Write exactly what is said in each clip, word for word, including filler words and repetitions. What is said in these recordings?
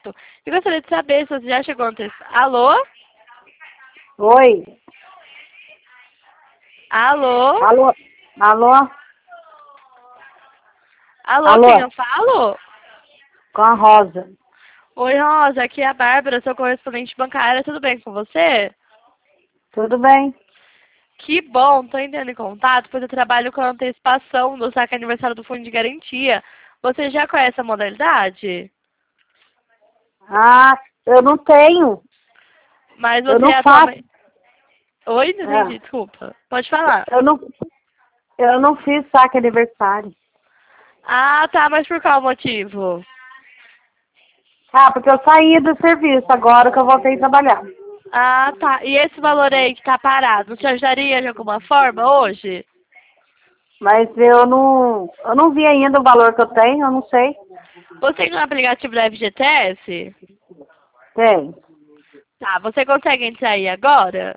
contato e gostaria de saber se você já chegou no terceiro... Alô? Oi. Alô? Alô? Alô? Alô, Alô? quem eu falo? Com a Rosa. Oi, Rosa, aqui é a Bárbara, sou correspondente bancária, tudo bem com você? Tudo bem? Que bom, tô entrando em contato, pois eu trabalho com a antecipação do saque aniversário do Fundo de Garantia. Você já conhece a modalidade? Ah, eu não tenho. Mas Eu você não faço. atualmente... Oi, não É, entendi, desculpa. Pode falar. eu não, eu não fiz saque aniversário. Ah, tá, mas por qual motivo? Ah, porque eu saí do serviço agora que eu voltei a trabalhar. Ah, tá. E esse valor aí que tá parado, te ajudaria de alguma forma hoje? Mas eu não, eu não vi ainda o valor que eu tenho, eu não sei. Você tem um aplicativo da F G T S? Tem. Tá, você consegue entrar aí agora?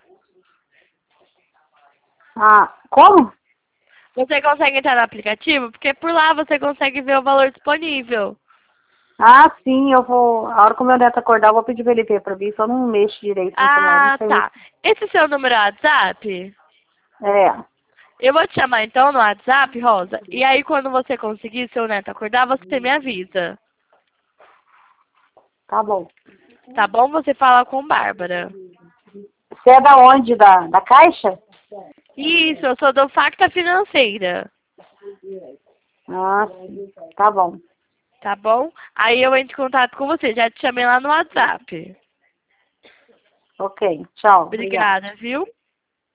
Ah, como? Você consegue entrar no aplicativo? Porque por lá você consegue ver o valor disponível. Ah, sim, eu vou. A hora que o meu neto acordar, eu vou pedir pra ele ver pra mim, só não mexo direito no celular, não Ah, sei tá. mexer. Esse seu número é WhatsApp? É, Eu vou te chamar então no WhatsApp, Rosa. E aí quando você conseguir, seu neto acordar, você me avisa. tá bom. Tá bom? Você fala com Bárbara. Você é da onde? Da, da Caixa? Isso, eu sou do Facta Financeira. Ah, sim. Tá bom. Tá bom? Aí eu entro em contato com você. Já te chamei lá no WhatsApp. Ok, tchau. Obrigada. Obrigada, viu?